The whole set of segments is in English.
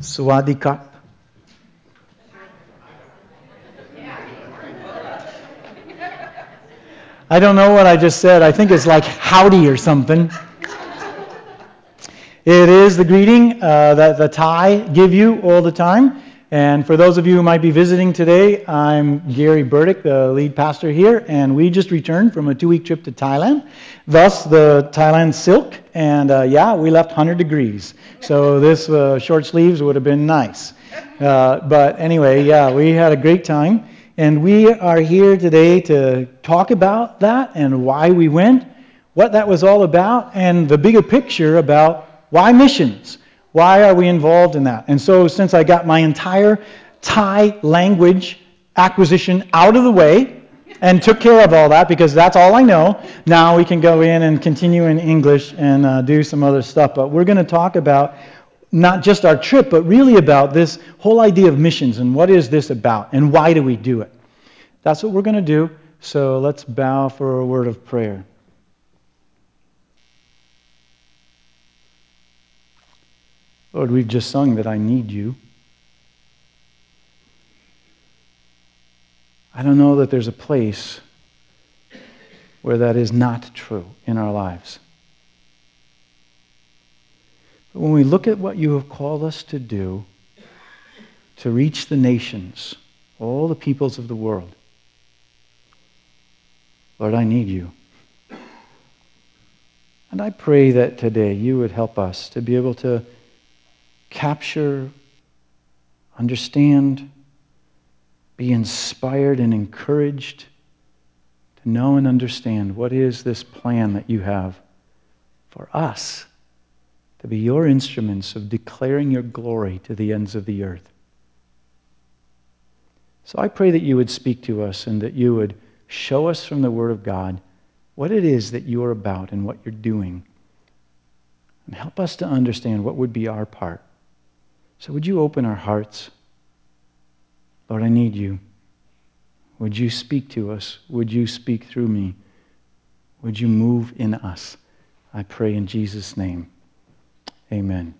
Swadikap. I don't know what I just said. I think it's like howdy or something. It is the greeting that the Thai give you all the time. And for those of you who might be visiting today, I'm Gary Burdick, the lead pastor here, and we just returned from a 2-week trip to Thailand. Thus, the Thailand silk, and we left 100 degrees. So this short sleeves would have been nice. But anyway, we had a great time. And we are here today to talk about that and why we went, what that was all about, and the bigger picture about why missions. Why are we involved in that? And so since I got my entire Thai language acquisition out of the way and took care of all that, because that's all I know, now we can go in and continue in English and do some other stuff. But we're going to talk about not just our trip, but really about this whole idea of missions and what is this about and why do we do it. That's what we're going to do. So let's bow for a word of prayer. Lord, we've just sung that I need you. I don't know that there's a place where that is not true in our lives. But when we look at what you have called us to do, to reach the nations, all the peoples of the world, Lord, I need you. And I pray that today you would help us to be able to capture, understand, be inspired and encouraged to know and understand what is this plan that you have for us to be your instruments of declaring your glory to the ends of the earth. So I pray that you would speak to us and that you would show us from the Word of God what it is that you are about and what you're doing. And help us to understand what would be our part. So would you open our hearts? Lord, I need you. Would you speak to us? Would you speak through me? Would you move in us? I pray in Jesus' name. Amen.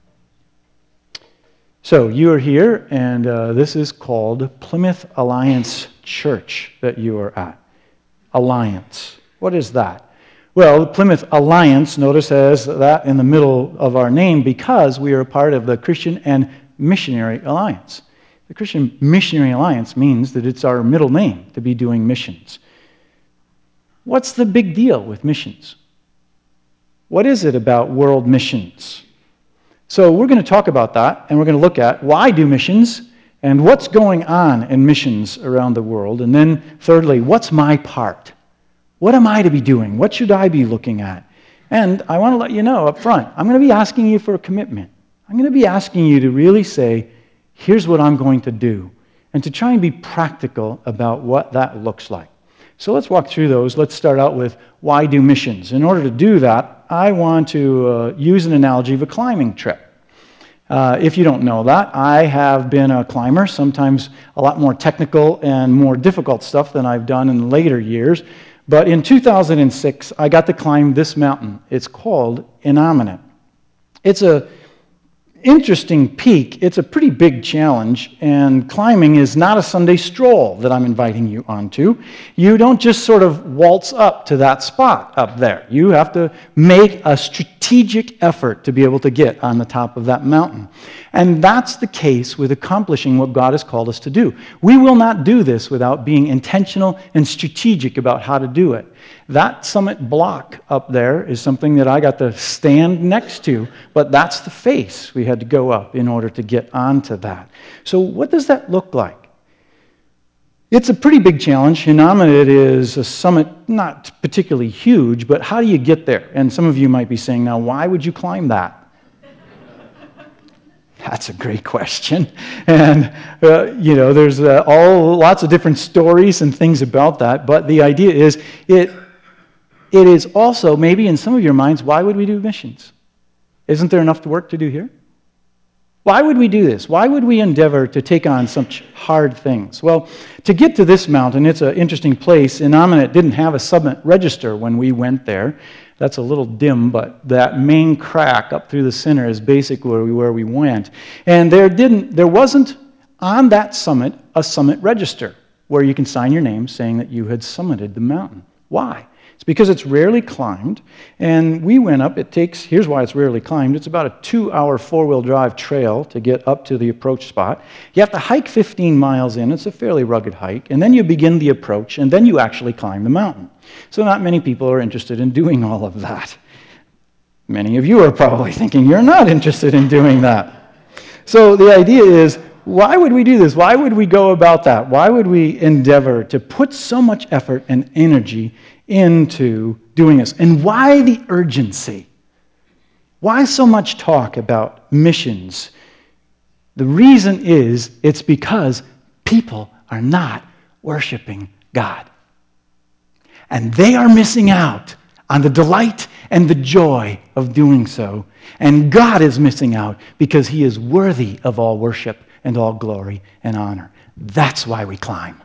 So you are here, and this is called Plymouth Alliance Church that you are at. Alliance. What is that? Well, Plymouth Alliance, notice, has that in the middle of our name because we are a part of the Christian and Missionary Alliance. The Christian Missionary Alliance means that it's our middle name to be doing missions. What's the big deal with missions? What is it about world missions? So we're going to talk about that, and we're going to look at why do missions and what's going on in missions around the world. And then thirdly, what's my part? What am I to be doing? What should I be looking at? And I want to let you know up front, I'm going to be asking you for a commitment. I'm going to be asking you to really say, here's what I'm going to do, and to try and be practical about what that looks like. So let's walk through those. Let's start out with why do missions? In order to do that, I want to use an analogy of a climbing trip. If you don't know that, I have been a climber, sometimes a lot more technical and more difficult stuff than I've done in later years. But in 2006, I got to climb this mountain. It's called Inamine. It's an interesting peak. It's a pretty big challenge, and climbing is not a Sunday stroll that I'm inviting you onto. You don't just sort of waltz up to that spot up there. You have to make a strategic effort to be able to get on the top of that mountain. And that's the case with accomplishing what God has called us to do. We will not do this without being intentional and strategic about how to do it. That summit block up there is something that I got to stand next to, but that's the face we had to go up in order to get onto that. So what does that look like? It's a pretty big challenge. Inamine is a summit, not particularly huge, but how do you get there? And some of you might be saying, now, why would you climb that? That's a great question. And, there's lots of different stories and things about that, but the idea is it is also, maybe in some of your minds, why would we do missions? Isn't there enough work to do here? Why would we do this? Why would we endeavor to take on such hard things? Well, to get to this mountain, it's an interesting place. In Amanit didn't have a summit register when we went there. That's a little dim, but that main crack up through the center is basically where we went. And there wasn't on that summit a summit register where you can sign your name saying that you had summited the mountain. Why? It's because it's rarely climbed, and we went up. Here's why it's rarely climbed. It's about a 2-hour four-wheel drive trail to get up to the approach spot. You have to hike 15 miles in. It's a fairly rugged hike, and then you begin the approach, and then you actually climb the mountain. So not many people are interested in doing all of that. Many of you are probably thinking you're not interested in doing that. So the idea is, why would we do this? Why would we go about that? Why would we endeavor to put so much effort and energy into doing this? And why the urgency? Why so much talk about missions? The reason is it's because people are not worshiping God. And they are missing out on the delight and the joy of doing so. And God is missing out because he is worthy of all worship and all glory and honor. That's why we climb.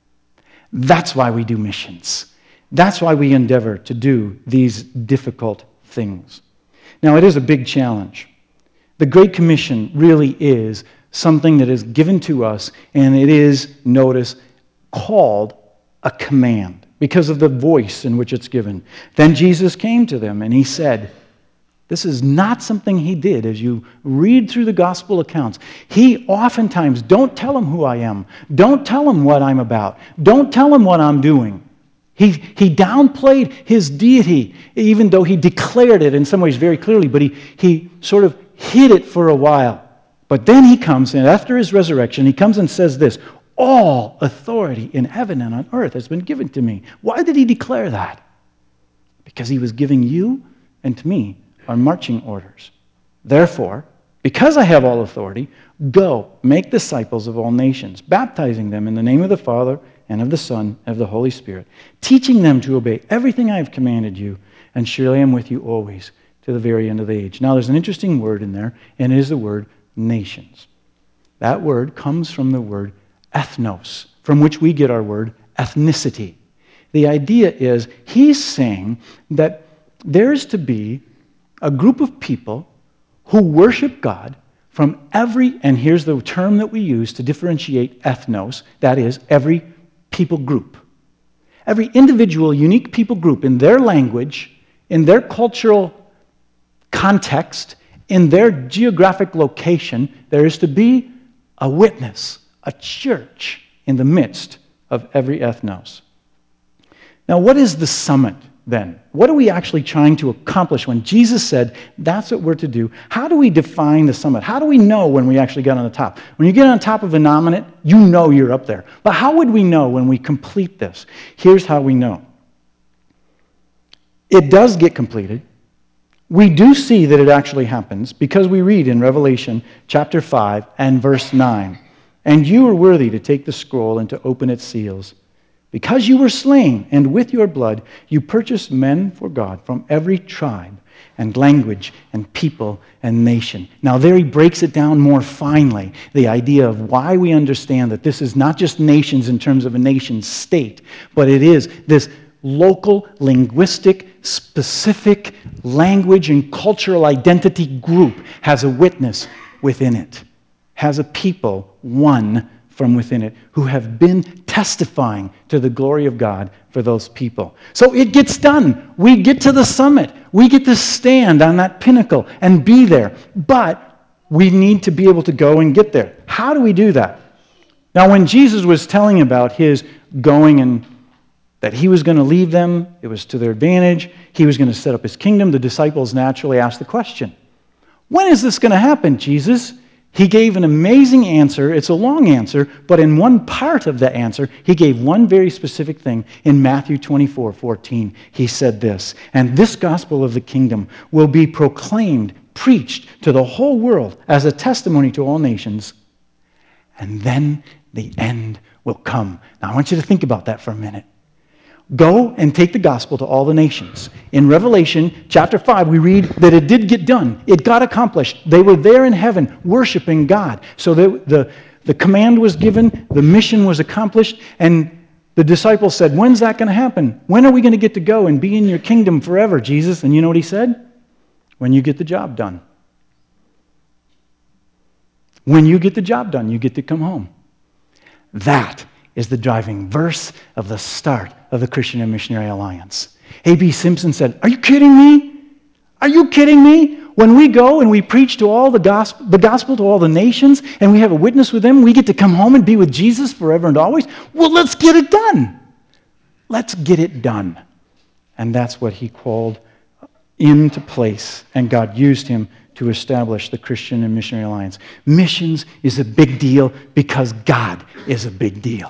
That's why we do missions. That's why we endeavor to do these difficult things. Now, it is a big challenge. The Great Commission really is something that is given to us, and it is, notice, called a command because of the voice in which it's given. Then Jesus came to them, and he said, this is not something he did. As you read through the gospel accounts, he oftentimes, don't tell him who I am. Don't tell him what I'm about. Don't tell him what I'm doing. He downplayed his deity, even though he declared it in some ways very clearly, but he sort of hid it for a while. But then he comes, and after his resurrection, he comes and says this, all authority in heaven and on earth has been given to me. Why did he declare that? Because he was giving you and to me our marching orders. Therefore, because I have all authority, go, make disciples of all nations, baptizing them in the name of the Father and of the Son and of the Holy Spirit, teaching them to obey everything I have commanded you, and surely I am with you always to the very end of the age. Now, there's an interesting word in there, and it is the word nations. That word comes from the word ethnos, from which we get our word ethnicity. The idea is he's saying that there is to be a group of people who worship God from every, and here's the term that we use to differentiate ethnos, that is, every people group. Every individual, unique people group in their language, in their cultural context, in their geographic location, there is to be a witness, a church in the midst of every ethnos. Now, what is the summit then? What are we actually trying to accomplish when Jesus said that's what we're to do? How do we define the summit? How do we know when we actually get on the top? When you get on top of an Amanit, you know you're up there. But how would we know when we complete this? Here's how we know. It does get completed. We do see that it actually happens because we read in Revelation chapter 5 and verse 9, and you are worthy to take the scroll and to open its seals. Because you were slain, and with your blood you purchased men for God from every tribe and language and people and nation. Now there he breaks it down more finely, the idea of why we understand that this is not just nations in terms of a nation state, but it is this local, linguistic, specific language and cultural identity group has a witness within it, has a people, one from within it, who have been testifying to the glory of God for those people. So it gets done. We get to the summit. We get to stand on that pinnacle and be there. But we need to be able to go and get there. How do we do that? Now, when Jesus was telling about his going and that he was going to leave them, it was to their advantage, he was going to set up his kingdom, the disciples naturally asked the question, when is this going to happen, Jesus? He gave an amazing answer. It's a long answer, but in one part of the answer, he gave one very specific thing. In Matthew 24:14, he said this, and this gospel of the kingdom will be proclaimed, preached to the whole world as a testimony to all nations, and then the end will come. Now, I want you to think about that for a minute. Go and take the gospel to all the nations. In Revelation chapter 5, we read that it did get done. It got accomplished. They were there in heaven worshiping God. So the command was given, the mission was accomplished, and the disciples said, when's that going to happen? When are we going to get to go and be in your kingdom forever, Jesus? And you know what he said? When you get the job done. When you get the job done, you get to come home. That is the driving verse of the start of the Christian and Missionary Alliance. A.B. Simpson said, are you kidding me? Are you kidding me? When we go and we preach to all the gospel to all the nations, and we have a witness with them, we get to come home and be with Jesus forever and always? Well, let's get it done. Let's get it done. And that's what he called into place, and God used him to establish the Christian and Missionary Alliance. Missions is a big deal because God is a big deal.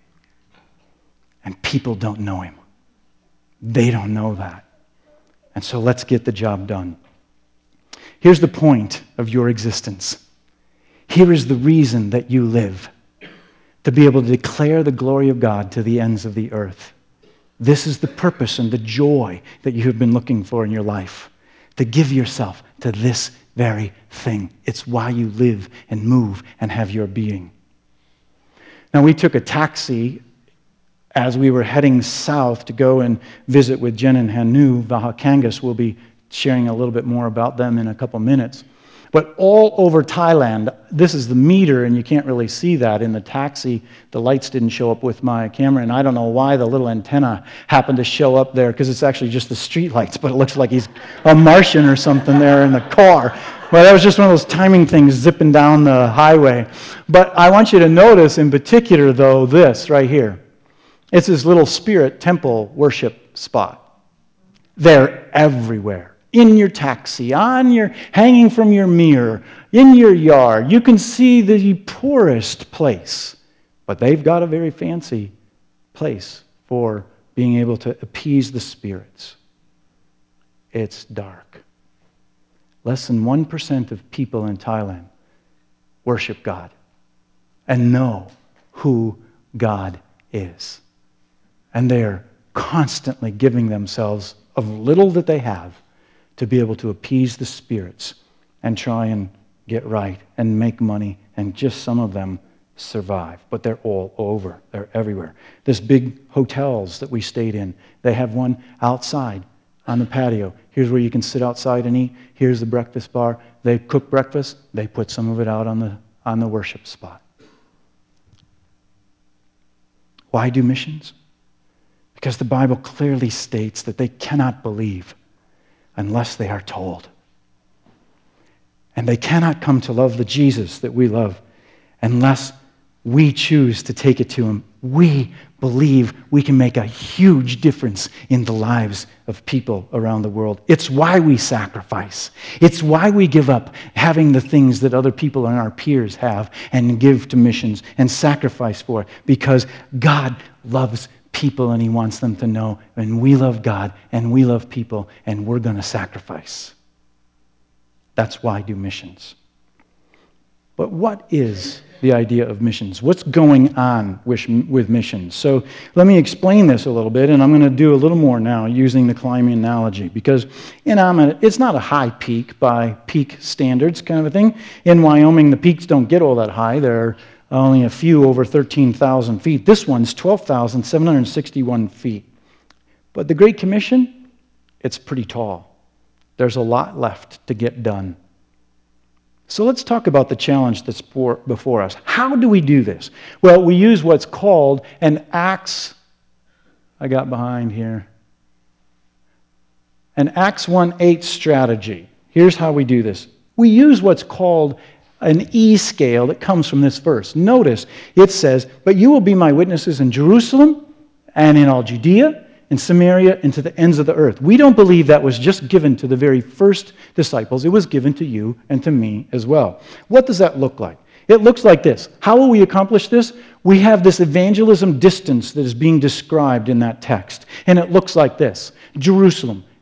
And people don't know him. They don't know that. And so let's get the job done. Here's the point of your existence. Here is the reason that you live. To be able to declare the glory of God to the ends of the earth. This is the purpose and the joy that you have been looking for in your life. To give yourself to this very thing. It's why you live and move and have your being. Now, we took a taxi as we were heading south to go and visit with Jen and Hanu. Vahakangas will be sharing a little bit more about them in a couple minutes. But all over Thailand, this is the meter, and you can't really see that in the taxi. The lights didn't show up with my camera, and I don't know why the little antenna happened to show up there, because it's actually just the street lights, but it looks like he's a Martian or something there in the car. Well, that was just one of those timing things zipping down the highway. But I want you to notice in particular, though, this right here. It's this little spirit temple worship spot. They're everywhere. In your taxi, hanging from your mirror, in your yard. You can see the poorest place. But they've got a very fancy place for being able to appease the spirits. It's dark. Less than 1% of people in Thailand worship God and know who God is. And they're constantly giving themselves of little that they have to be able to appease the spirits and try and get right and make money, and just some of them survive. But they're all over. They're everywhere. This big hotels that we stayed in, they have one outside on the patio. Here's where you can sit outside and eat. Here's the breakfast bar. They cook breakfast. They put some of it out on the worship spot. Why do missions? Because the Bible clearly states that they cannot believe unless they are told. And they cannot come to love the Jesus that we love unless we choose to take it to him. We believe we can make a huge difference in the lives of people around the world. It's why we sacrifice. It's why we give up having the things that other people and our peers have and give to missions and sacrifice for, because God loves people and he wants them to know, and we love God and we love people and we're going to sacrifice. That's why I do missions. But what is the idea of missions? What's going on with missions? So let me explain this a little bit, and I'm going to do a little more now using the climbing analogy, because it's not a high peak by peak standards kind of a thing. In Wyoming, the peaks don't get all that high. They're only a few over 13,000 feet. This one's 12,761 feet. But the Great Commission, it's pretty tall. There's a lot left to get done. So let's talk about the challenge that's before us. How do we do this? Well, we use what's called an Acts 1:8 strategy. Here's how we do this. We use what's called an E scale that comes from this verse. Notice it says, "But you will be my witnesses in Jerusalem and in all Judea and Samaria and to the ends of the earth." We don't believe that was just given to the very first disciples. It was given to you and to me as well. What does that look like? It looks like this. How will we accomplish this? We have this evangelism distance that is being described in that text. And it looks like this. Jerusalem.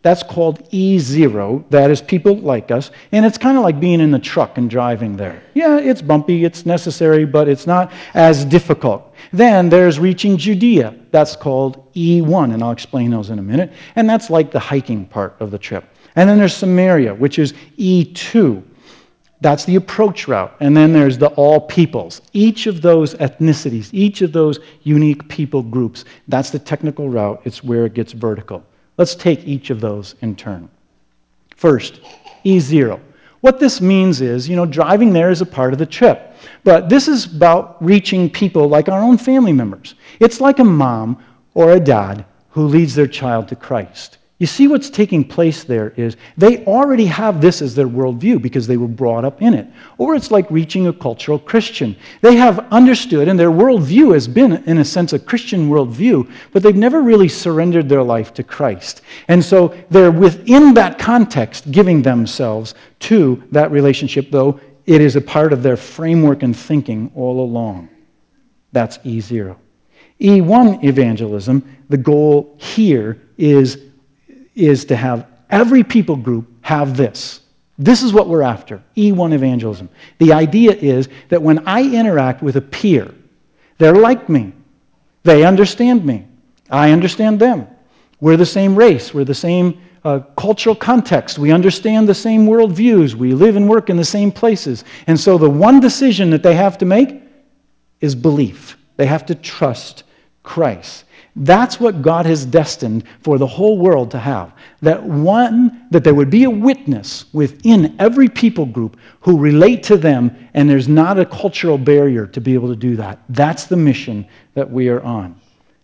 That's called E0. That is people like us. And it's kind of like being in the truck and driving there. Yeah, it's bumpy, it's necessary, but it's not as difficult. Then there's reaching Judea. That's called E1, and I'll explain those in a minute. And that's like the hiking part of the trip. And then there's Samaria, which is E2. That's the approach route. And then there's the all peoples. Each of those ethnicities, each of those unique people groups, that's the technical route. It's where it gets vertical. Let's take each of those in turn. First, E0. What this means is, driving there is a part of the trip. But this is about reaching people like our own family members. It's like a mom or a dad who leads their child to Christ. You see what's taking place there is they already have this as their worldview because they were brought up in it. Or it's like reaching a cultural Christian. They have understood, and their worldview has been, in a sense, a Christian worldview, but they've never really surrendered their life to Christ. And so they're within that context giving themselves to that relationship, though it is a part of their framework and thinking all along. That's E0. E1 evangelism, the goal here is to have every people group have this. This is what we're after, E1 evangelism. The idea is that when I interact with a peer, they're like me. They understand me. I understand them. We're the same race. We're the same cultural context. We understand the same worldviews. We live and work in the same places. And so the one decision that they have to make is belief. They have to trust Christ. That's what God has destined for the whole world to have. That there would be a witness within every people group who relate to them, and there's not a cultural barrier to be able to do that. That's the mission that we are on.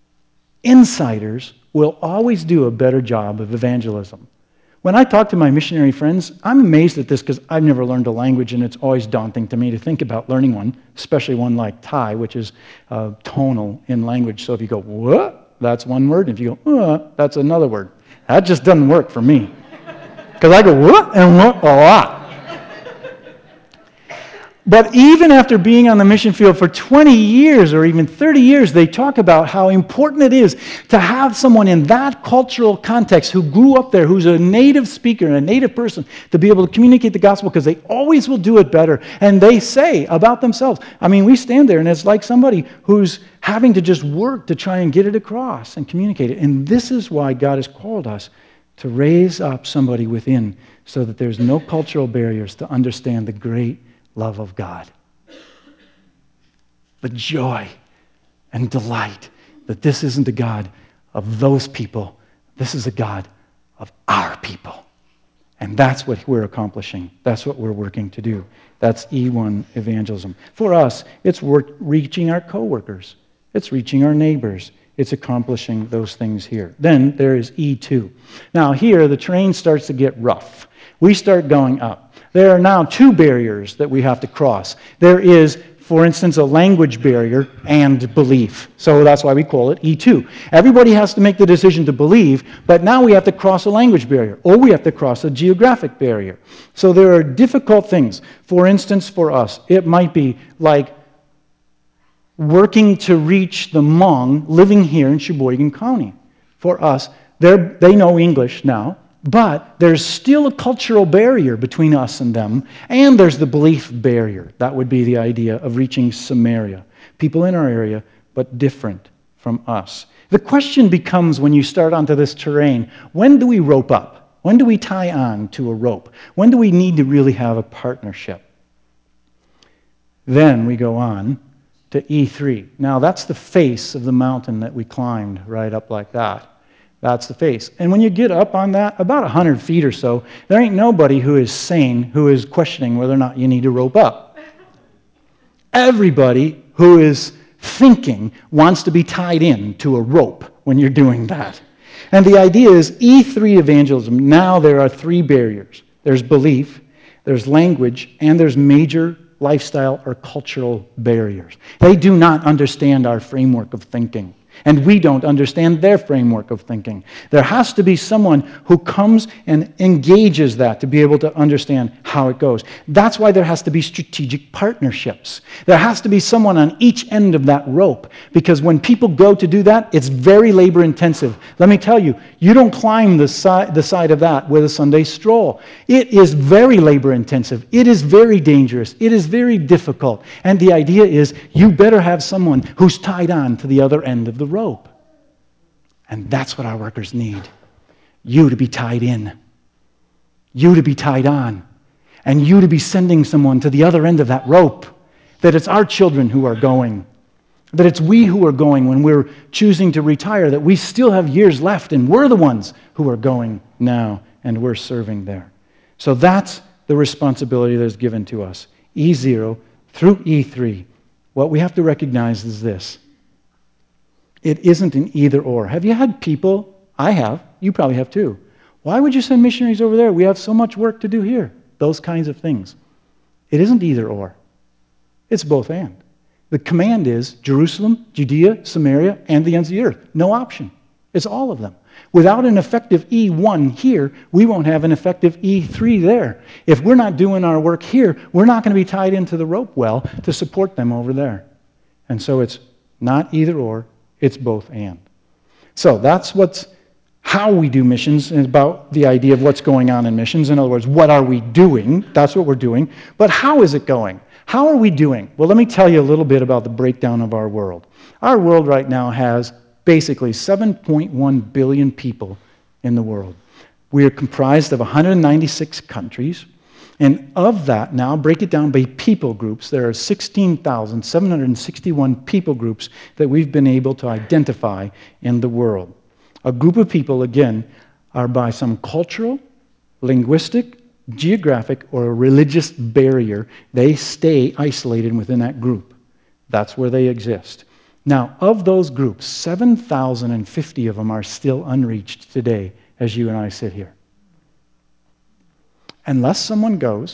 Insiders will always do a better job of evangelism. When I talk to my missionary friends, I'm amazed at this because I've never learned a language, and it's always daunting to me to think about learning one, especially one like Thai, which is tonal in language. So if you go, what? That's one word. And if you go, that's another word. That just doesn't work for me. Because I go, what? And what? A lot. But even after being on the mission field for 20 years or even 30 years, they talk about how important it is to have someone in that cultural context who grew up there, who's a native speaker and a native person, to be able to communicate the gospel, because they always will do it better. And they say about themselves, we stand there and it's like somebody who's having to just work to try and get it across and communicate it. And this is why God has called us to raise up somebody within so that there's no cultural barriers to understand the great love of God. The joy and delight that this isn't a God of those people. This is a God of our people. And that's what we're accomplishing. That's what we're working to do. That's E1 evangelism. For us, it's reaching our coworkers. It's reaching our neighbors. It's accomplishing those things here. Then there is E2. Now here, the terrain starts to get rough. We start going up. There are now two barriers that we have to cross. There is, for instance, a language barrier and belief. So that's why we call it E2. Everybody has to make the decision to believe, but now we have to cross a language barrier, or we have to cross a geographic barrier. So there are difficult things. For instance, for us, it might be like working to reach the Hmong living here in Sheboygan County. For us, they know English now, but there's still a cultural barrier between us and them, and there's the belief barrier. That would be the idea of reaching Samaria. People in our area, but different from us. The question becomes, when you start onto this terrain, when do we rope up? When do we tie on to a rope? When do we need to really have a partnership? Then we go on to E3. Now, that's the face of the mountain that we climbed right up like that. That's the face. And when you get up on that, about 100 feet or so, there ain't nobody who is sane who is questioning whether or not you need to rope up. Everybody who is thinking wants to be tied in to a rope when you're doing that. And the idea is E3 evangelism. Now there are three barriers. There's belief, there's language, and there's major lifestyle or cultural barriers. They do not understand our framework of thinking. and we don't understand their framework of thinking. There has to be someone who comes and engages that to be able to understand how it goes. That's why there has to be strategic partnerships. There has to be someone on each end of that rope, because when people go to do that, it's very labor intensive. Let me tell you, you don't climb the side of that with a Sunday stroll. It is very labor intensive. It is very dangerous. It is very difficult. And the idea is you better have someone who's tied on to the other end of the rope. And that's what our workers need. You to be tied in. You to be tied on. And you to be sending someone to the other end of that rope. That it's our children who are going. That it's we who are going when we're choosing to retire. That we still have years left and we're the ones who are going now and we're serving there. So that's the responsibility that is given to us. E0 through E3. What we have to recognize is this. It isn't an either or. Have you had people, I have, you probably have too, why would you send missionaries over there? We have so much work to do here. Those kinds of things. It isn't either or. It's both and. The command is Jerusalem, Judea, Samaria, and the ends of the earth. No option. It's all of them. Without an effective E1 here, we won't have an effective E3 there. If we're not doing our work here, we're not going to be tied into the rope well to support them over there. And so it's not either or, it's both and. So that's how we do missions, and about the idea of what's going on in missions. In other words, what are we doing? That's what we're doing. But how is it going? How are we doing? Well, let me tell you a little bit about the breakdown of our world. Our world right now has basically 7.1 billion people in the world. We are comprised of 196 countries. And of that, now break it down by people groups. There are 16,761 people groups that we've been able to identify in the world. A group of people, again, are by some cultural, linguistic, geographic, or religious barrier. They stay isolated within that group. That's where they exist. Now, of those groups, 7,050 of them are still unreached today as you and I sit here. Unless someone goes,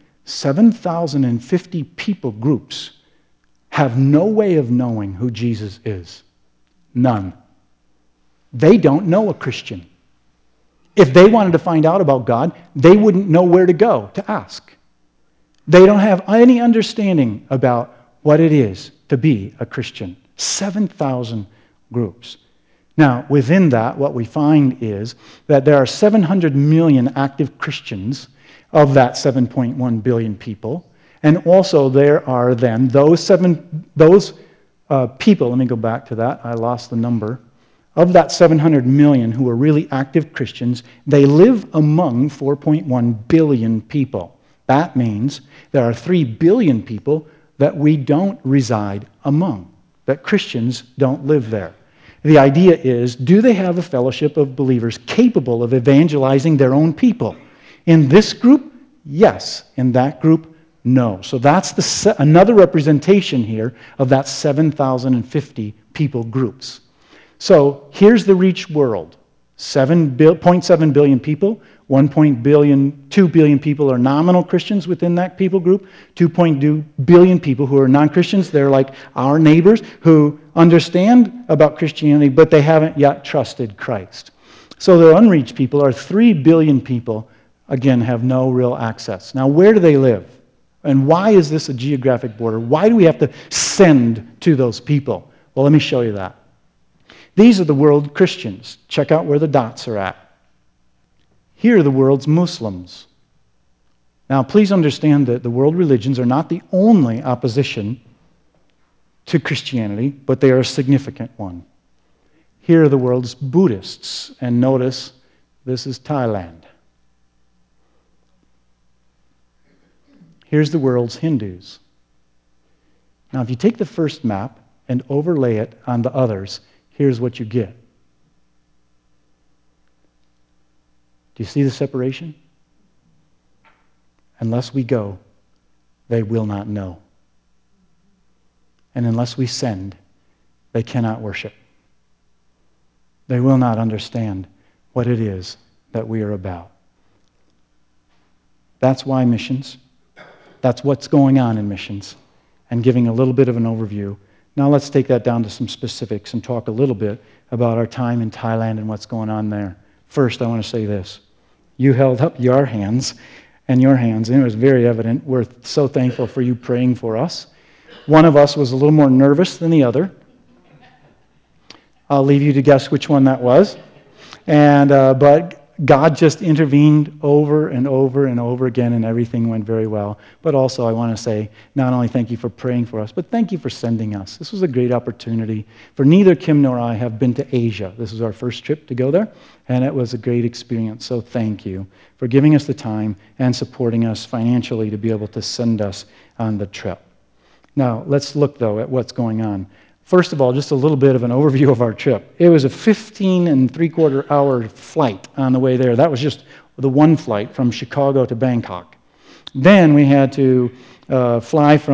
7,050 people groups have no way of knowing who Jesus is. None. They don't know a Christian. If they wanted to find out about God, they wouldn't know where to go to ask. They don't have any understanding about what it is to be a Christian. 7,000 groups. Now, within that, what we find is that there are 700 million active Christians of that 7.1 billion people. And also there are then those people, let me go back to that, I lost the number. Of that 700 million who are really active Christians, they live among 4.1 billion people. That means there are 3 billion people that we don't reside among, that Christians don't live there. The idea is, do they have a fellowship of believers capable of evangelizing their own people? In this group, yes. In that group, no. So that's another representation here of that 7,050 people groups. So here's the reached world. 7.7 billion people. 2 billion people are nominal Christians within that people group. 2.2 billion people who are non-Christians. They're like our neighbors who understand about Christianity, but they haven't yet trusted Christ. So the unreached people are 3 billion people, again, have no real access. Now, where do they live? And why is this a geographic border? Why do we have to send to those people? Well, let me show you that. These are the world Christians. Check out where the dots are at. Here are the world's Muslims. Now, please understand that the world religions are not the only opposition to Christianity, but they are a significant one. Here are the world's Buddhists, and notice this is Thailand. Here's the world's Hindus. Now, if you take the first map and overlay it on the others, here's what you get. Do you see the separation? Unless we go, they will not know. And unless we send, they cannot worship. They will not understand what it is that we are about. That's why missions. That's what's going on in missions. And giving a little bit of an overview, Now let's take that down to some specifics and talk a little bit about our time in Thailand and what's going on there. First, I want to say this. You held up your hands, and it was very evident. We're so thankful for you praying for us. One of us was a little more nervous than the other. I'll leave you to guess which one that was. But God just intervened over and over and over again, and everything went very well. But also, I want to say, not only thank you for praying for us, but thank you for sending us. This was a great opportunity. For neither Kim nor I have been to Asia. This was our first trip to go there, and it was a great experience. So thank you for giving us the time and supporting us financially to be able to send us on the trip. Now, let's look, though, at what's going on. First of all, just a little bit of an overview of our trip. It was a 15-and-3/4-hour flight on the way there. That was just the one flight from Chicago to Bangkok. Then we had to fly to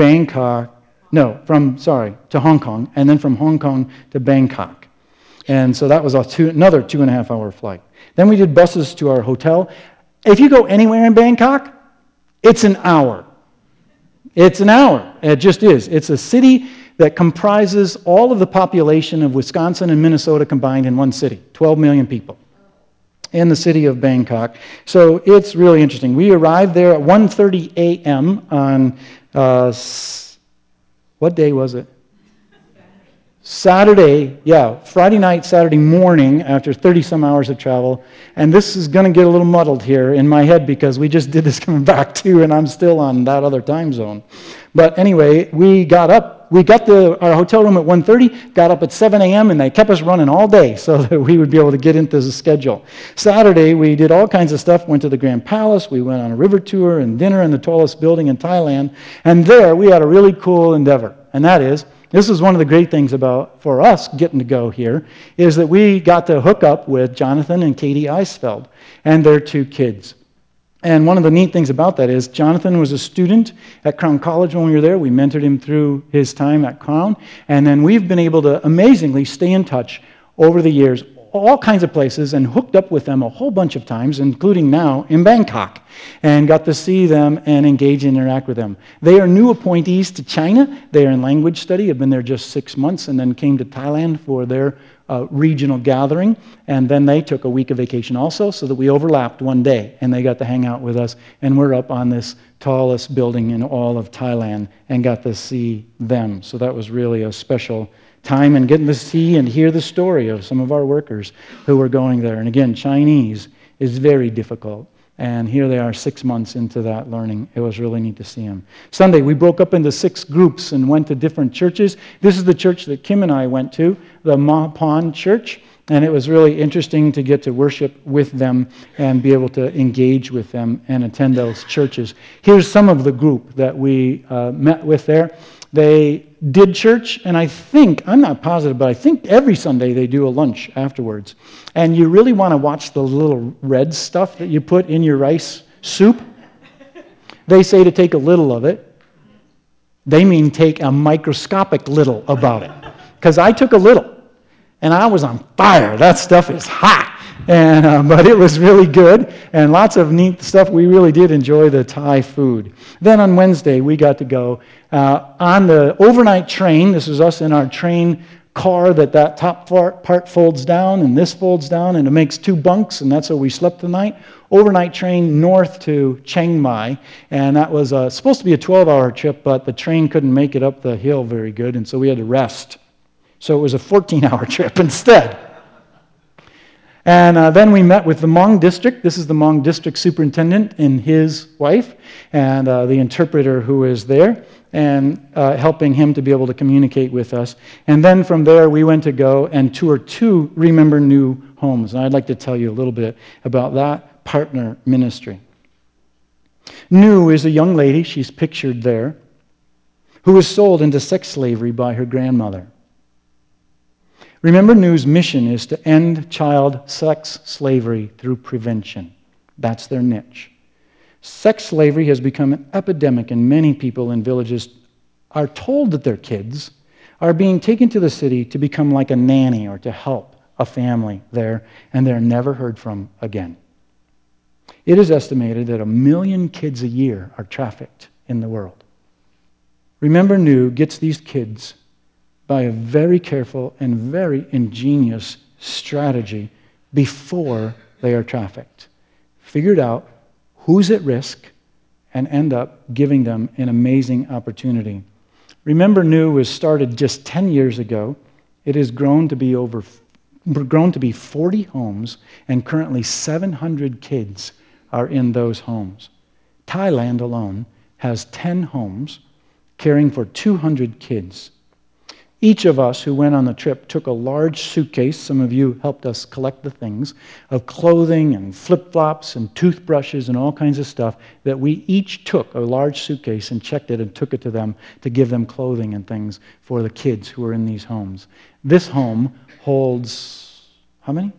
Hong Kong, and then from Hong Kong to Bangkok. And so that was another 2.5-hour flight. Then we did buses to our hotel. If you go anywhere in Bangkok, it's an hour. It's an hour. It just is. It's a city that comprises all of the population of Wisconsin and Minnesota combined in one city, 12 million people in the city of Bangkok. So it's really interesting. We arrived there at 1:30 a.m. on, what day was it? Saturday, Friday night, Saturday morning, after 30-some hours of travel. And this is going to get a little muddled here in my head because we just did this coming back too, and I'm still on that other time zone. But anyway, we got up. We got to our hotel room at 1:30, got up at 7 a.m., and they kept us running all day so that we would be able to get into the schedule. Saturday, we did all kinds of stuff, went to the Grand Palace, we went on a river tour and dinner in the tallest building in Thailand, and there we had a really cool endeavor, and that is, this is one of the great things for us getting to go here, is that we got to hook up with Jonathan and Katie Eisfeld and their 2 kids. And one of the neat things about that is Jonathan was a student at Crown College when we were there. We mentored him through his time at Crown. And then we've been able to amazingly stay in touch over the years, all kinds of places, and hooked up with them a whole bunch of times, including now in Bangkok, and got to see them and engage and interact with them. They are new appointees to China. They are in language study, have been there just 6 months, and then came to Thailand for their regional gathering. And then they took a week of vacation also, so that we overlapped one day, and they got to hang out with us. And we're up on this tallest building in all of Thailand and got to see them. So that was really a special time, and getting to see and hear the story of some of our workers who were going there. And again, Chinese is very difficult. And here they are 6 months into that learning. It was really neat to see them. Sunday, we broke up into 6 groups and went to different churches. This is the church that Kim and I went to, the Ma Pon Church. And it was really interesting to get to worship with them and be able to engage with them and attend those churches. Here's some of the group that we met with there. They did church, and I'm not positive, but I think every Sunday they do a lunch afterwards. And you really want to watch the little red stuff that you put in your rice soup. They say to take a little of it. They mean take a microscopic little about it. Because I took a little, and I was on fire. That stuff is hot. But it was really good, and lots of neat stuff. We really did enjoy the Thai food. Then on Wednesday, we got to go on the overnight train. This is us in our train car that top part folds down, and this folds down, and it makes 2 bunks, and that's where we slept the night. Overnight train north to Chiang Mai, and that was supposed to be a 12-hour trip, but the train couldn't make it up the hill very good, and so we had to rest. So it was a 14-hour trip instead. And then we met with the Hmong district. This is the Hmong district superintendent and his wife, and the interpreter who is there, and helping him to be able to communicate with us. And then from there, we went to go and tour 2 Remember New homes. And I'd like to tell you a little bit about that partner ministry. New is a young lady, she's pictured there, who was sold into sex slavery by her grandmother. Remember New's mission is to end child sex slavery through prevention. That's their niche. Sex slavery has become an epidemic, and many people in villages are told that their kids are being taken to the city to become like a nanny or to help a family there, and they're never heard from again. It is estimated that 1 million kids a year are trafficked in the world. Remember New gets these kids by a very careful and very ingenious strategy before they are trafficked. Figured out who's at risk and end up giving them an amazing opportunity. Remember New was started just 10 years ago. It has grown to be 40 homes, and currently 700 kids are in those homes. Thailand alone has 10 homes caring for 200 kids. Each of us who went on the trip took a large suitcase, some of you helped us collect the things, of clothing and flip-flops and toothbrushes and all kinds of stuff that we each took a large suitcase and checked it and took it to them to give them clothing and things for the kids who are in these homes. This home holds, how many?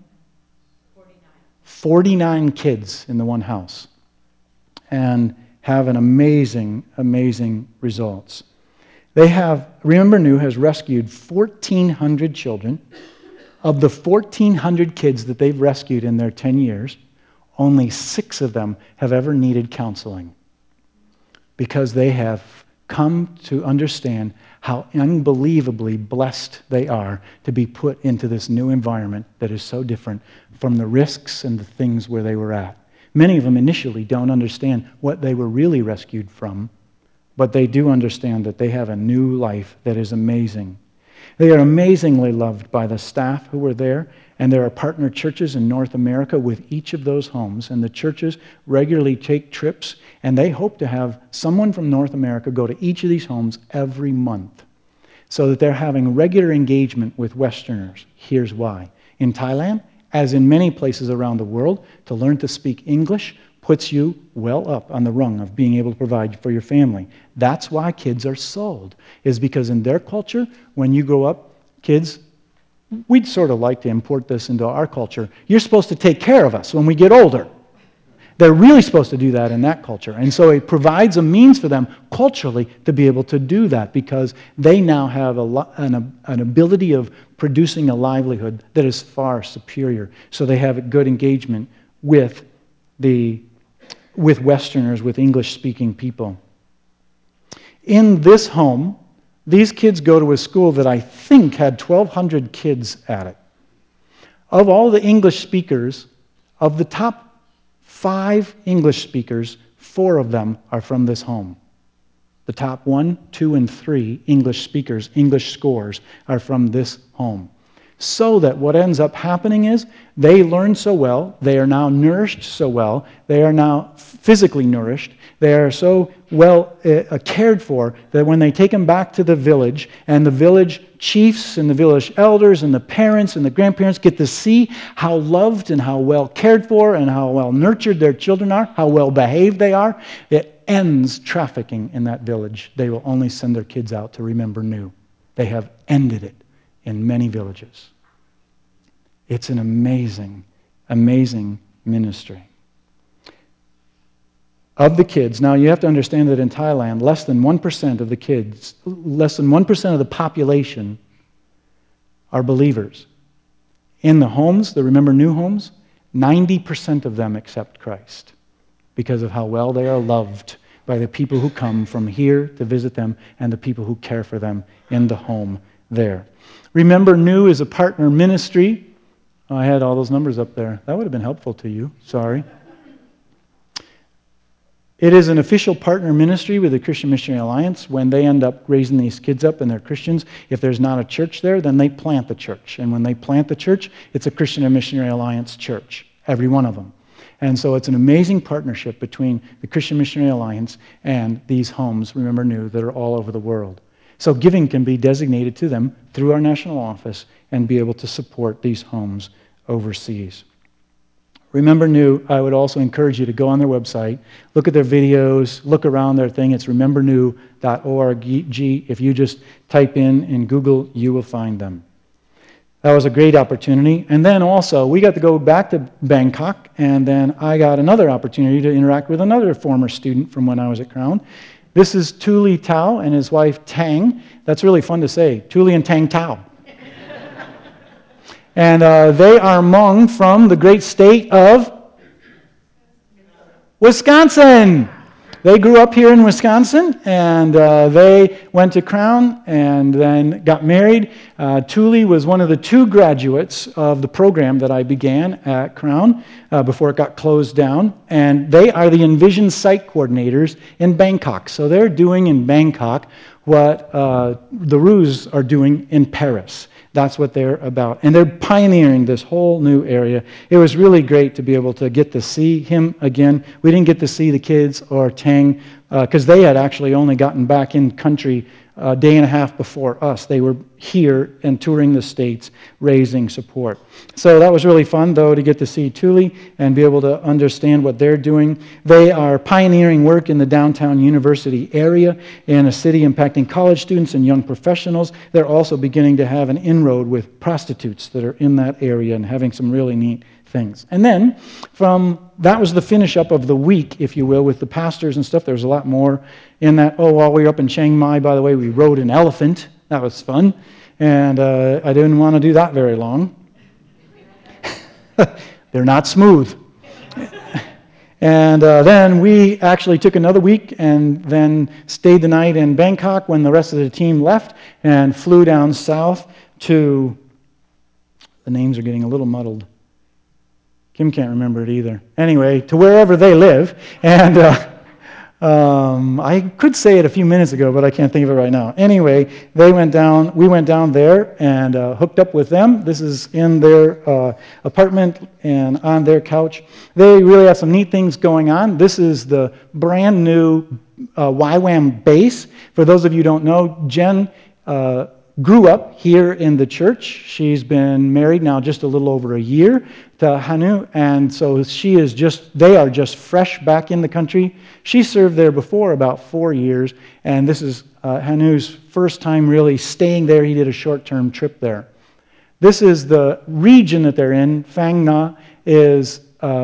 49 kids in the one house, and have an amazing, amazing results. Remember New has rescued 1,400 children. Of the 1,400 kids that they've rescued in their 10 years, only 6 of them have ever needed counseling, because they have come to understand how unbelievably blessed they are to be put into this new environment that is so different from the risks and the things where they were at. Many of them initially don't understand what they were really rescued from, but they do understand that they have a new life that is amazing. They are amazingly loved by the staff who were there, and there are partner churches in North America with each of those homes, and the churches regularly take trips, and they hope to have someone from North America go to each of these homes every month so that they're having regular engagement with Westerners. Here's why. In Thailand, as in many places around the world, to learn to speak English puts you well up on the rung of being able to provide for your family. That's why kids are sold, is because in their culture, when you grow up, kids, we'd sort of like to import this into our culture. You're supposed to take care of us when we get older. They're really supposed to do that in that culture. And so it provides a means for them culturally to be able to do that, because they now have an ability of producing a livelihood that is far superior. So they have a good engagement with Westerners, with English-speaking people. In this home, these kids go to a school that I think had 1,200 kids at it. Of all the English speakers, of the top 5 English speakers, 4 of them are from this home. The top 1, 2, and 3 English speakers, English scores, are from this home. So that what ends up happening is they learn so well, they are now nourished so well, they are now physically nourished, they are so well cared for that when they take them back to the village, and the village chiefs and the village elders and the parents and the grandparents get to see how loved and how well cared for and how well nurtured their children are, how well behaved they are, it ends trafficking in that village. They will only send their kids out to Remember New. They have ended it in many villages. It's an amazing, amazing ministry. Of the kids, now you have to understand that in Thailand, less than 1% of the kids, less than 1% of the population are believers. In the homes, the Remember New homes, 90% of them accept Christ because of how well they are loved by the people who come from here to visit them and the people who care for them in the home there. Remember New is a partner ministry. Oh, I had all those numbers up there. That would have been helpful to you. Sorry. It is an official partner ministry with the Christian Missionary Alliance. When they end up raising these kids up and they're Christians, if there's not a church there, then they plant the church. And when they plant the church, it's a Christian Missionary Alliance church, every one of them. And so it's an amazing partnership between the Christian Missionary Alliance and these homes, Remember New, that are all over the world. So giving can be designated to them through our national office and be able to support these homes overseas. Remember New, I would also encourage you to go on their website, look at their videos, look around their thing. It's remembernew.org. If you just type in Google, you will find them. That was a great opportunity. And then also, we got to go back to Bangkok, and then I got another opportunity to interact with another former student from when I was at Crown. This is Tuli Tao and his wife Tang. That's really fun to say, Tuli and Tang Tao. And they are Hmong from the great state of Wisconsin. they grew up here in Wisconsin, and they went to Crown and then got married. Thule was one of the 2 graduates of the program that I began at Crown before it got closed down, and they are the Envision site coordinators in Bangkok. So they're doing in Bangkok what the Roos are doing in Paris. That's what they're about. And they're pioneering this whole new area. It was really great to be able to get to see him again. We didn't get to see the kids or Tang because they had actually only gotten back in country a day and a half before us. They were here and touring the States, raising support. So that was really fun, though, to get to see Thule and be able to understand what they're doing. They are pioneering work in the downtown university area in a city impacting college students and young professionals. They're also beginning to have an inroad with prostitutes that are in that area and having some really neat things. And then that was the finish up of the week, if you will, with the pastors and stuff. There was a lot more in that. Oh, while we were up in Chiang Mai, by the way, we rode an elephant. That was fun. And I didn't want to do that very long. They're not smooth. And then we actually took another week and then stayed the night in Bangkok when the rest of the team left and flew down south to, the names are getting a little muddled. Kim can't remember it either. Anyway, to wherever they live. And I could say it a few minutes ago, but I can't think of it right now. Anyway, we went down there and hooked up with them. This is in their apartment and on their couch. They really have some neat things going on. This is the brand new YWAM base. For those of you who don't know, Jen grew up here in the church. She's been married now just a little over a year to Hanu, and so they are just fresh back in the country. She served there before about 4 years, and this is Hanu's first time really staying there. He did a short-term trip there. This is the region that they're in. Phang Nga is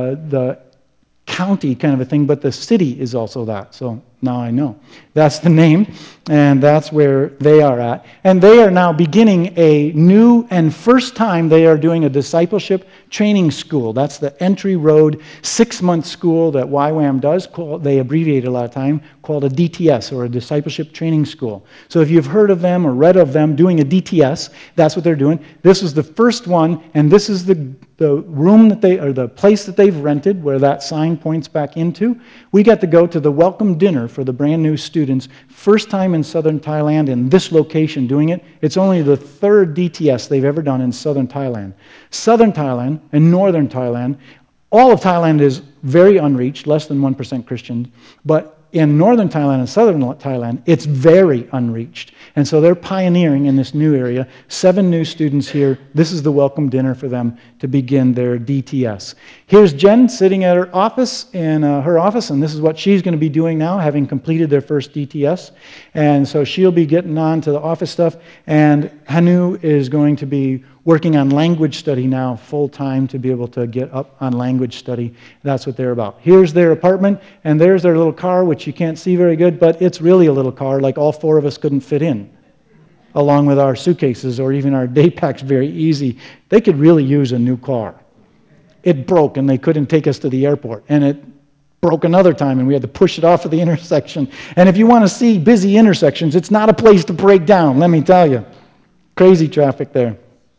the county kind of a thing, but the city is also that. So now I know. That's the name, and that's where they are at. And they are now beginning a new and first time they are doing a discipleship training school. That's the Entry Road 6-month school that YWAM does. They abbreviate it a lot of time, called a DTS, or a discipleship training school. So if you've heard of them or read of them doing a DTS, that's what they're doing. This is the first one, and this is the room the place that they've rented where that sign points back into. We got to go to the welcome dinner for the brand new students. First time in southern Thailand in this location doing it. It's only the 3rd DTS they've ever done in southern Thailand. Southern Thailand and northern Thailand, all of Thailand is very unreached, less than 1% Christian, but in northern Thailand and southern Thailand, it's very unreached. And so they're pioneering in this new area. 7 new students here. This is the welcome dinner for them to begin their DTS. Here's Jen sitting at her office, and this is what she's going to be doing now, having completed their first DTS. And so she'll be getting on to the office stuff, and Hanu is going to be working on language study now full-time to be able to get up on language study. That's what they're about. Here's their apartment, and there's their little car, which you can't see very good, but it's really a little car, like all 4 of us couldn't fit in, along with our suitcases or even our day packs very easy. They could really use a new car. It broke, and they couldn't take us to the airport, and it broke another time, and we had to push it off of the intersection. And if you want to see busy intersections, it's not a place to break down, let me tell you. Crazy traffic there.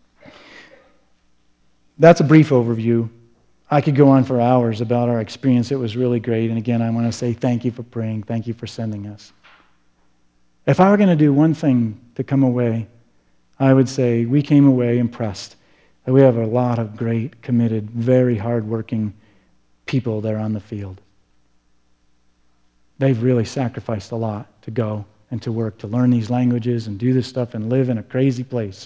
That's a brief overview. I could go on for hours about our experience. It was really great. And again, I want to say thank you for praying. Thank you for sending us. If I were going to do one thing to come away, I would say we came away impressed that we have a lot of great, committed, very hardworking people there on the field. They've really sacrificed a lot to go and to work, to learn these languages and do this stuff and live in a crazy place.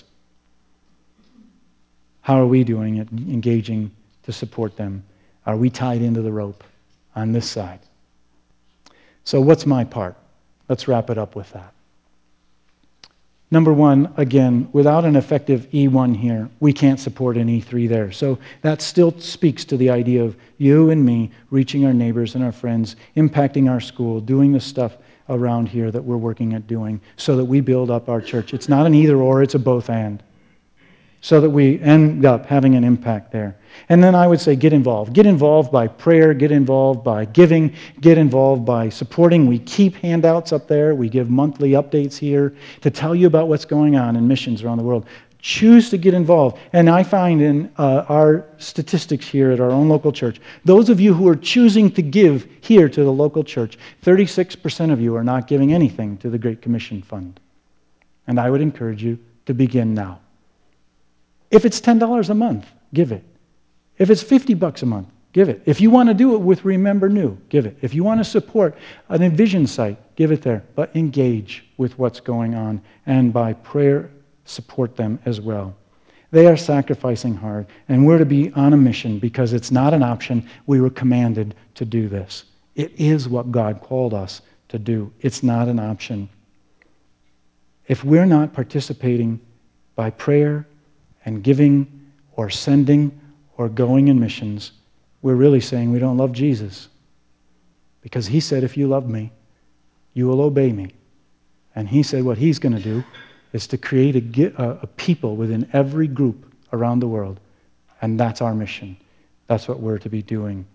How are we doing it, engaging to support them? Are we tied into the rope on this side? So what's my part? Let's wrap it up with that. Number 1, again, without an effective E1 here, we can't support an E3 there. So that still speaks to the idea of you and me reaching our neighbors and our friends, impacting our school, doing the stuff around here that we're working at doing so that we build up our church. It's not an either or, it's a both and. so that we end up having an impact there. And then I would say get involved. Get involved by prayer, get involved by giving, get involved by supporting. We keep handouts up there. We give monthly updates here to tell you about what's going on in missions around the world. Choose to get involved. And I find in our statistics here at our own local church, those of you who are choosing to give here to the local church, 36% of you are not giving anything to the Great Commission Fund. And I would encourage you to begin now. If it's $10 a month, give it. If it's $50 a month, give it. If you want to do it with Remember New, give it. If you want to support an Envision site, give it there. But engage with what's going on, and by prayer, support them as well. They are sacrificing hard, and we're to be on a mission because it's not an option. We were commanded to do this. It is what God called us to do. It's not an option. If we're not participating by prayer and giving or sending or going in missions, we're really saying we don't love Jesus. Because he said, if you love me, you will obey me. And he said what he's going to do is to create a people within every group around the world. And that's our mission. That's what we're to be doing.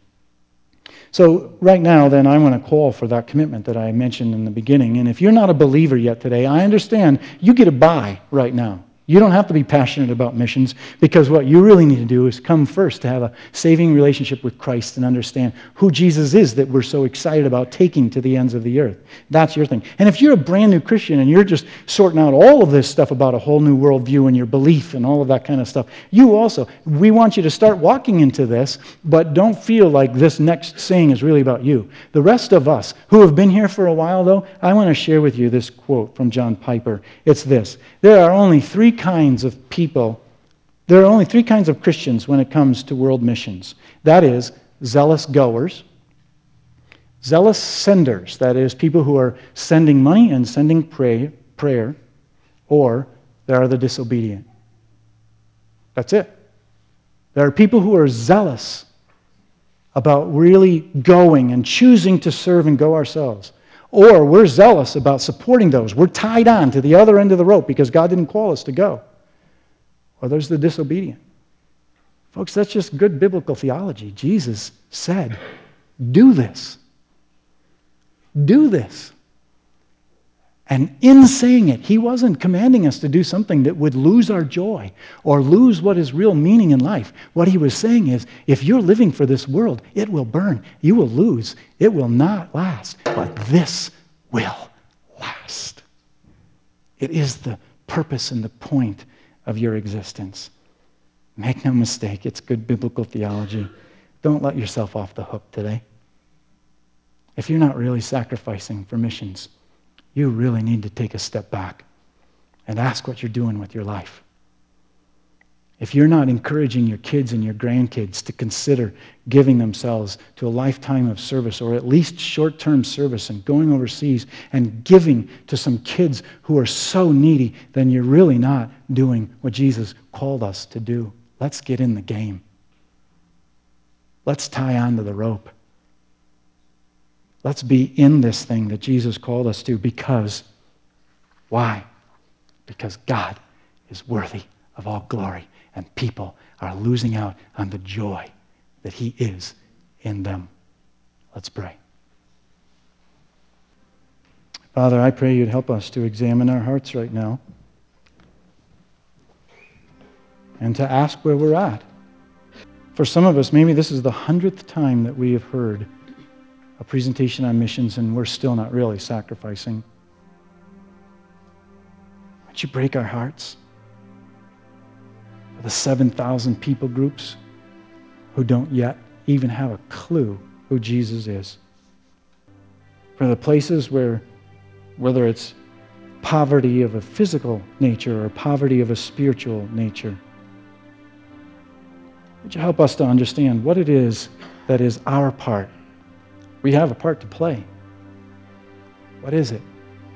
So right now, then, I want to call for that commitment that I mentioned in the beginning. And if you're not a believer yet today, I understand you get a buy right now. You don't have to be passionate about missions, because what you really need to do is come first to have a saving relationship with Christ and understand who Jesus is that we're so excited about taking to the ends of the earth. That's your thing. And if you're a brand new Christian and you're just sorting out all of this stuff about a whole new worldview and your belief and all of that kind of stuff, you also, we want you to start walking into this, but don't feel like this next saying is really about you. The rest of us who have been here for a while, though, I want to share with you this quote from John Piper. It's this: there are only three kinds of people, there are only three kinds of Christians when it comes to world missions. That is, zealous goers, zealous senders, that is, people who are sending money and sending prayer, or there are the disobedient. That's it. There are people who are zealous about really going and choosing to serve and go ourselves. Or we're zealous about supporting those. We're tied on to the other end of the rope because God didn't call us to go. Or there's the disobedient. Folks, that's just good biblical theology. Jesus said, do this. Do this. And in saying it, he wasn't commanding us to do something that would lose our joy or lose what is real meaning in life. What he was saying is, if you're living for this world, it will burn. You will lose. It will not last. But this will last. It is the purpose and the point of your existence. Make no mistake, it's good biblical theology. Don't let yourself off the hook today. If you're not really sacrificing for missions, you really need to take a step back and ask what you're doing with your life. If you're not encouraging your kids and your grandkids to consider giving themselves to a lifetime of service, or at least short-term service, and going overseas and giving to some kids who are so needy, then you're really not doing what Jesus called us to do. Let's get in the game. Let's tie onto the rope. Let's be in this thing that Jesus called us to, because, why? Because God is worthy of all glory, and people are losing out on the joy that he is in them. Let's pray. Father, I pray you'd help us to examine our hearts right now and to ask where we're at. For some of us, maybe this is the 100th time that we have heard a presentation on missions, and we're still not really sacrificing. Would you break our hearts for the 7,000 people groups who don't yet even have a clue who Jesus is? For the places where, whether it's poverty of a physical nature or poverty of a spiritual nature, would you help us to understand what it is that is our part? We have a part to play. What is it?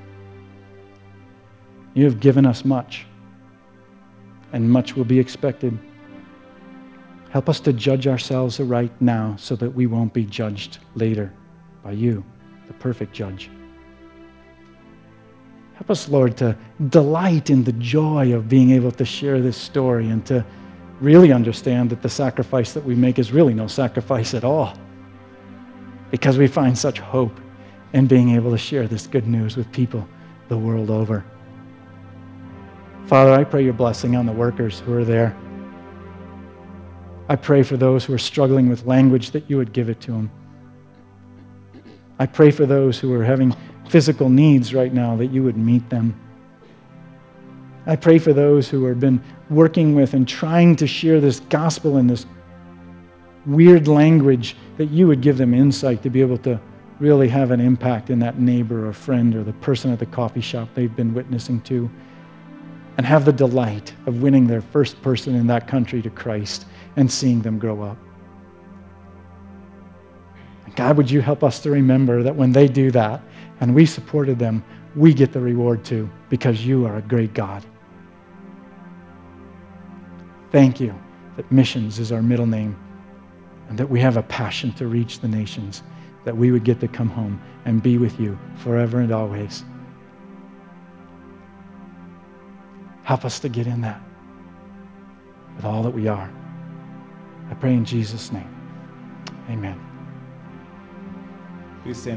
You have given us much, and much will be expected. Help us to judge ourselves right now so that we won't be judged later by you, the perfect judge. Help us, Lord, to delight in the joy of being able to share this story and to really understand that the sacrifice that we make is really no sacrifice at all, because we find such hope in being able to share this good news with people the world over. Father, I pray your blessing on the workers who are there. I pray for those who are struggling with language that you would give it to them. I pray for those who are having physical needs right now that you would meet them. I pray for those who have been working with and trying to share this gospel in this weird language, that you would give them insight to be able to really have an impact in that neighbor or friend or the person at the coffee shop they've been witnessing to, and have the delight of winning their first person in that country to Christ and seeing them grow up. God, would you help us to remember that when they do that and we supported them, we get the reward too, because you are a great God. Thank you that missions is our middle name and that we have a passion to reach the nations, that we would get to come home and be with you forever and always. Help us to get in that with all that we are. I pray in Jesus' name. Amen. Please stand.